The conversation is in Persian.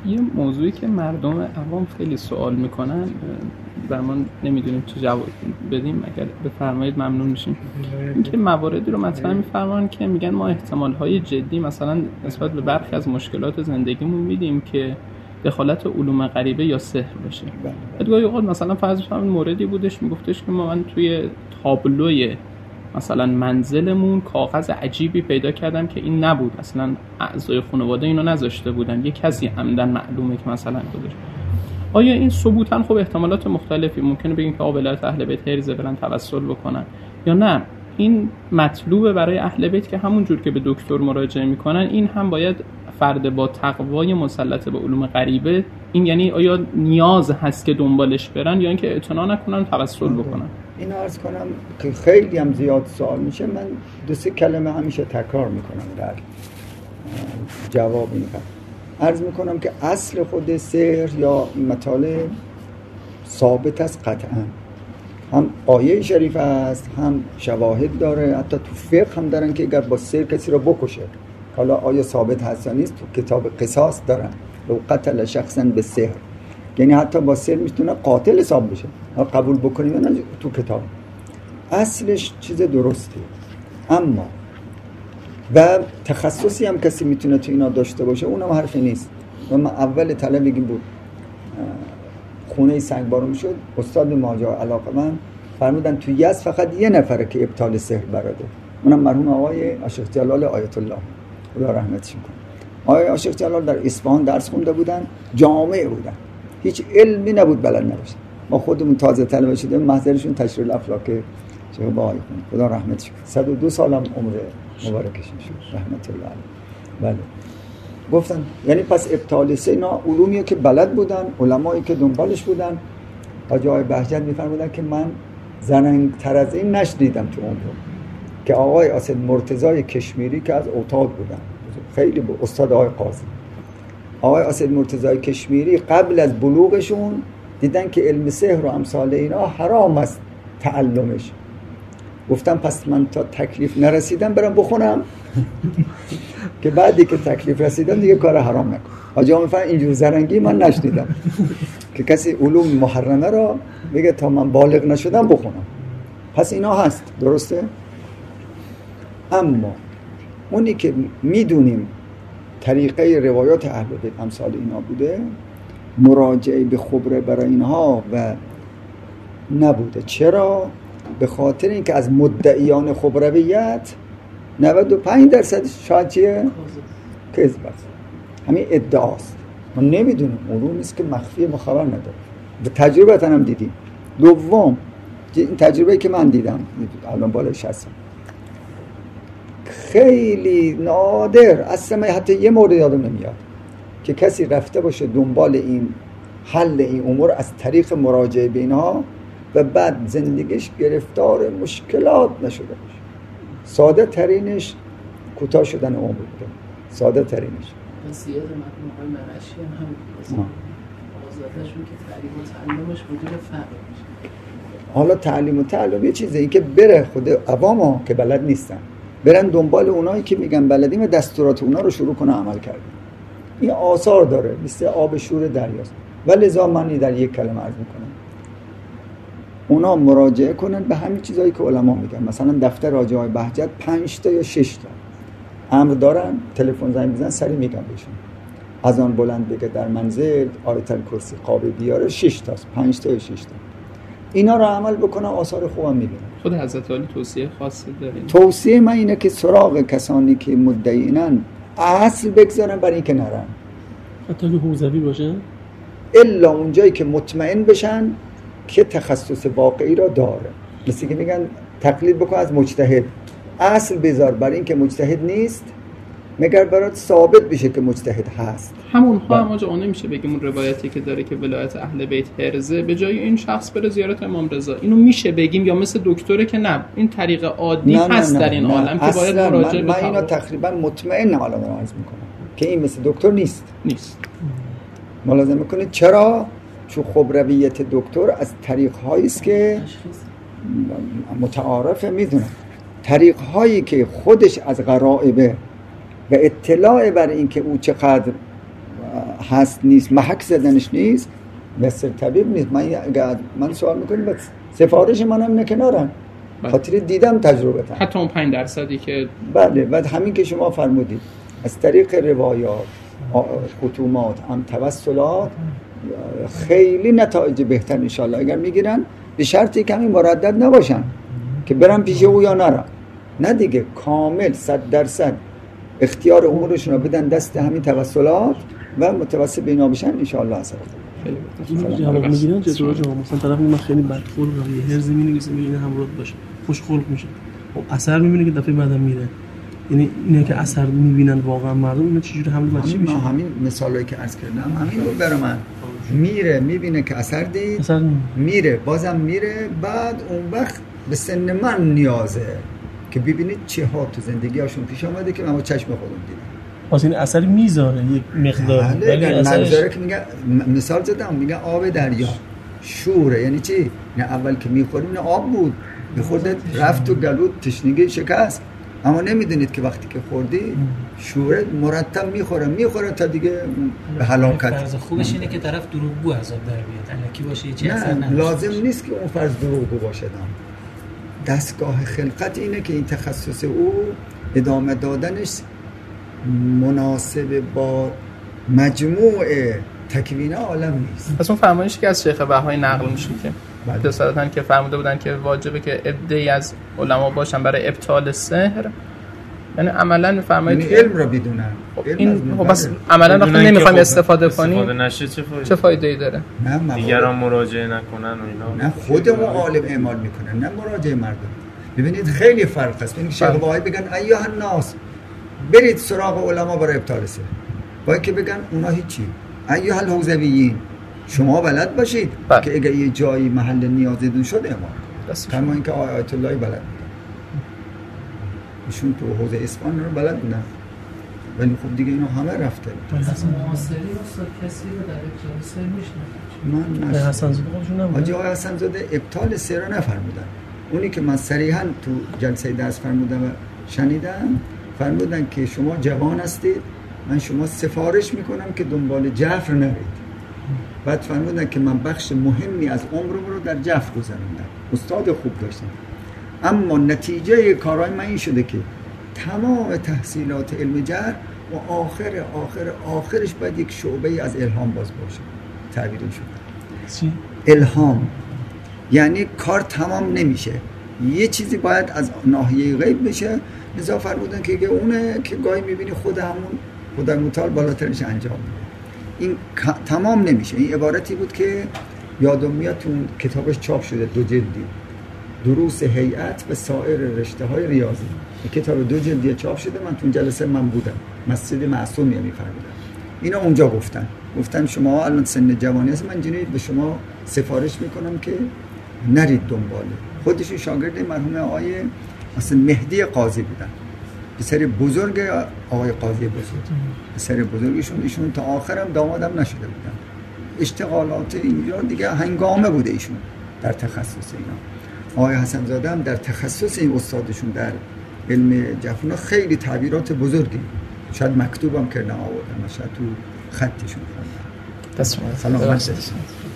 یه موضوعی که مردم عوام خیلی سوال میکنن و ما نمیدونیم چه جواب بدیم، اگر بفرمایید ممنون میشیم. اینکه مواردی رو مطرح میفرمان که میگن ما احتمالهای جدی مثلا نسبت به برخی از مشکلات زندگیمون میدیم که دخالت علوم غریبه یا سحر باشه. گاهی اوقات مثلا فرض کنید موردی بودش میگفتش که من توی تابلوی مثلا منزلمون کاغذ عجیبی پیدا کردم که این نبود، اصلا اعضای خانواده اینو نذاشته بودن، یه کسی عمدن معلومه که مثلا گذاشت. آیا این ثبوتاً خب احتمالات مختلفی ممکنه بگیم که ولایت اهل بیت حرزه برن توسل بکنن، یا نه این مطلوبه برای اهل بیت که همون جور که به دکتر مراجعه میکنن این هم باید فرد با تقوای مسلط به علوم غریبه، این یعنی آیا نیاز هست که دنبالش برن یا اینکه اعتنا نکنن توسل بکنن؟ این عرض کنم که خیلی هم زیاد سوال میشه، من 2-3 کلمه همیشه تکرار میکنم در جواب این عرض میکنم که اصل خود سحر یا مطالب ثابت است قطعا، هم آیه شریف است هم شواهد داره، حتی تو فقه هم دارن که اگر با سحر کسی رو بکشه، حالا آیا ثابت هست یا نیست، تو کتاب قصاص دارن لو قتل شخصا به سحر، یعنی حتی با سحر میتونه قاتل حساب بشه، قبول بکنیم یا نه تو کتاب اصلش چیز درسته. اما و تخصصی هم کسی میتونه تو اینا داشته باشه، اونم حرفی نیست. و من اول طلبگی بود خونه سنگبارون شد، استاد ماجرا علاقه من فرمودن تو یزد فقط یه نفره که ابطال سحر براده، اونم مرحوم آقای عاشق جلال آیت الله خدا رحمتش کنه. آقای عاشق جلال در اصفهان درس خونده بودن، جامعه بودن، هیچ علمی نبود بلد نباشن. ما خودمون تازه طلبه شدیم، محضرشون تشریح الافلاک چه با آقای خدا رحمتش کنه، 102 سالم عمر مبارکشون شد رحمت الله علیه. بله گفتن یعنی پس ابطال سحر اینا علومیه که بلد بودن، علمایی که دنبالش بودن. حاجی آقای بهجت میفرمودن که من زرنگ‌تر از این نشنیدم تو عمرم که آقای اسد مرتضی کشمیری که از اوتاد بودن، خیلی استاد آقای قاضی، آقای اسد مرتضی کشمیری قبل از بلوغشون دیدن که علم سحر و امثال اینا حرام است تعلمش. گفتم پس من تا تکلیف نرسیدم برم بخونم که بعدی که تکلیف رسیدم دیگه کار حرام نکنم. حاجی ها میفرمایند اینجور زرنگی من نشنیدم که کسی علوم محرمه را بگه تا من بالغ نشدم بخونم. پس اینا هست، درسته؟ اما اونی که میدونیم طریقه روایات اهل بیت امثال اینا بوده، مراجعه به خبره برای اینها و نبوده. چرا؟ به خاطر اینکه از مدعیان خبرویت 95% شاید چیه؟ کذب است، همین ادعاست. ما نمیدونیم، علوم نیست که مخفی، ما خبر نداره. به تجربه هم دیدیم. دوم، این تجربه که من دیدم الان بالای 60 خیلی نادر، اصلا حتی یه مورد یادم نمیاد که کسی رفته باشه دنبال این حل این امور از طریق مراجعه به اینها و بعد زندگیش گرفتار مشکلات نشده باشه. ساده ترینش کوتاه شدن عمر بوده، ساده ترینش. سیاد مرحوم آقای مرعشی هم همین آزادشون که تعلیم و تعلمش بدون فرق میشه. حالا تعلیم و تعلم یه چیزه، این که بره خود عوام‌ها که بلد نیستن برن دنبال اونایی که میگن بلدیم و دستورات اونا رو شروع کنه عمل کردن. این آثار داره، مثل آب شور دریاست. ولذا من در یک کلمه عرض میکنم اونا مراجعه کنن به همین چیزایی که علما میگن. مثلا دفتر حاجی آقای بهجت 5 تا یا 6 تا امر دارن، تلفن زنگ بزنن سری میگن بهشون. از آن بلند بگه در منزل آیت الکرسی قاب بیاره 6 تاست، 5 تا یا 6 تا. اینا رو عمل بکنن آثار خوبم میبینن. خود حضرت علی توصیه خاصی دارین؟ توصیه من اینه که سراغ کسانی که مدعیینن اصل بگذارن برای اینکه نرن، حتی که حوزوی باشه، الا اونجایی که مطمئن بشن که تخصص واقعی را داره. مثل که میگن تقلید بکن از مجتهد، اصل بذار برای اینکه مجتهد نیست مگر برات ثابت بشه که مجتهد هست. همونها هم آجا نمیشه بگیم اون روایتی که داره که ولایت اهل بیت حرزه به جای این شخص بره زیارت امام رضا، اینو میشه بگیم یا مثل دکتره که نه این طریق عادی هست در این عالم که باید مراجعه من اینا تقریبا مطمئنم الان عرض میکنم که این مثل دکتر نیست. ملاحظه میکنید چرا؟ چون خبرویت دکتر از طریق هایی است که متعارفه، میدونم طریق هایی که خودش از غرائبه و اطلاع بر این که او چقدر هست نیست، محک زدنش نیست، مثل طبیب نیست. من سوال میکنم بس سفارش منم اینه کنارم، خاطر دیدم تجربتم. حتی اون 5% که بله، بعد همین که شما فرمودید از طریق روایات، ختومات، توسلات خیلی نتایج بهتر انشالله اگر میگیرن، به شرطی کمی مردد نباشن که برم پیش او یا نرم. نه دیگه، کامل 100% اختیار امورشون رو بدن دست همین توسلات و متوسل به اینا بشن انشالله اثر این جواب میگیرن چطور جواب؟ مثلا طرف من خیلی بدخلقه، یه هرزی می‌نویسه میگه همراه باشه، خوشخلق میشه، خب اثر می‌بینه که دفعه بعدم میره. یعنی اینا که اثر می‌بینن واقعا مردم، اینا چجوری حمل بر چی میشه؟ همین مثالایی که عرض کردم همین رو برام من میره می‌بینه که اثر دید، اثر میره بازم میره، بعد اون وقت به سن من نیازه که ببینید چه ها تو زندگی‌هاشون پیش اومده که من با چشم خودم دیدم. واسه این اثر میذاره یک مقدار، ولی اثرش که میگه، مثال زدم، میگه آب دریا شوره. یعنی چی؟ نه اول که میخوریم نه آب بود، میخوردید رفت تو گلوت، تشنگی شکست، اما نمیدونید که وقتی که خوردی شوره مرتب میخوره تا دیگه به هلاکت. فرض خوبش اینه که طرف دروغگو عذاب در بیاد، الکی باشه چه اثر نه لازم نیست که اون فرض دروغگو باشه. دستگاه خلقت اینه که این تخصص او ادامه دادنش مناسب با مجموع تکوین عالم نیست. پس اون فرمایشی که از شیخ بهایی نقل میشه که جسارتاً که فرموده بودن که واجبه که عده‌ای از علما باشن برای ابطال سحر، یعنی عملاً میفرمایید که علم را بدونن. این بس عملاً وقتی نمیخوایم استفاده کنیم استفاده نشه چه فایده‌ای داره؟ نه دیگران مراجعه نکنن و اینا. نه خودمون عالم اعمال میکنن، نه مراجعه مردم. ببینید خیلی فرق است. ببینید شیخ بهایی بگن ایها الناس برید سراغ علما برای ابطال سحر، باید که بگن اونا هیچی. ایها الحوزویین شما بلد باشید که اگه یه جایی محل نیازتون شد اعمال، کما اینکه آیت الله بلد بودن، ایشون تو حوزه اصفهان رو بلد بودن، ولی خب دیگه اینا همه رفته. اصلا معاصری استاد کسی رو در ابطال سحر من حسن زاده حاجی آقای حسن زاده ابطال سحر رو نفرمودن. اونی که من صریحا تو جلسه درس فرمودم و شنیدم، فرمودن که شما جوان هستید، من شما سفارش میکنم که دنبال جفر نرید. بعد فرمودن که من بخش مهمی از عمرم رو در جفر گذروندم، استاد خوب داشتم، اما نتیجه کارهای من این شده که تمام تحصیلات علم جبر و آخرش باید یک شعبه از الهام باز باشه. تعبیر شده الهام یعنی کار تمام نمیشه، یه چیزی باید از ناحیه غیب بشه. لذا فرمودن که اونه که گاهی میبینی خود متعال بالاترش انجام میده. این تمام نمیشه. این عبارتی بود که یادم میاد تو کتابش چاپ شده، 2 جلدی، دروس هیئت و سایر رشته‌های ریاضی. این کتاب 2 جلدی چاپ شده. من تو جلسه من بودم، مسجد معصوم یعنی فرمودن اینا اونجا گفتن شما الان سن جوانی هست، من جنید به شما سفارش میکنم که نرید دنباله. خودش شاگرد مرحوم آقای مثلا مهدی قاضی بودن، پسر بزرگ آقای قاضی بزرگ، پسر بزرگشون. ایشون تا آخرم دامادم نشده بودن. اشتغالات اینجا دیگه هنگامه بوده ایشون در تخصص اینا. آقای حسن زاده هم در تخصص این استادشون در علم جفنا خیلی تعبیرات بزرگی، شاید مکتوبم کردن آوردن، شاید تو خطشون خوندن. سلام.